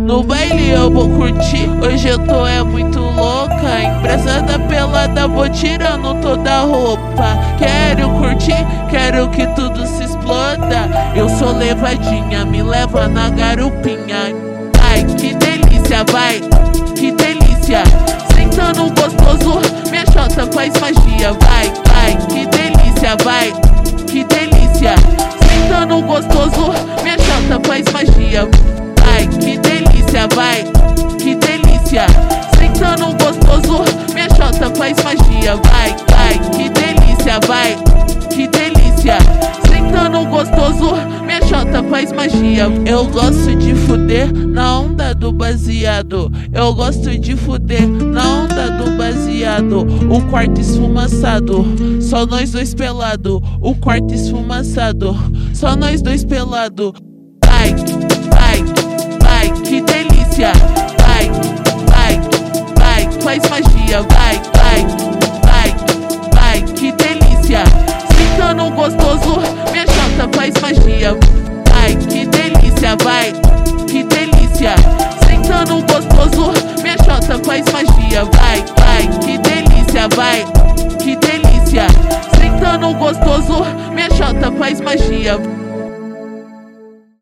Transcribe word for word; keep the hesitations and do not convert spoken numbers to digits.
No baile eu vou curtir, hoje eu tô é muito louca. Embrasada pelada, vou tirando toda a roupa. Quero curtir, quero que tudo se exploda. Eu sou levadinha, me leva na garupinha. Ai, que delícia, vai, que delícia. Sentando gostoso, minha chota faz magia. Vai, vai, que delícia, vai, que delícia. Sentando gostoso, minha chota faz magia. Ai, que delícia, vai, que delícia. Sentando gostoso, minha chota faz magia. Vai, vai, que delícia, vai, que delícia. Sentando gostoso, minha chota faz magia. Eu gosto de fuder na onda do baseado. Eu gosto de fuder na onda do baseado. O quarto esfumaçado, só nós dois pelado. O quarto esfumaçado, só nós dois pelado. Vai, vai, vai, que delícia. Vai, vai, vai, faz magia. Vai, vai, vai, vai, que delícia. Sentando gostoso, minha chota faz magia. Vai, que delícia, vai, que delícia. Sentando gostoso, minha chota faz magia. Vai, vai, que delícia, vai, que delícia. Sentando gostoso, minha chota faz magia.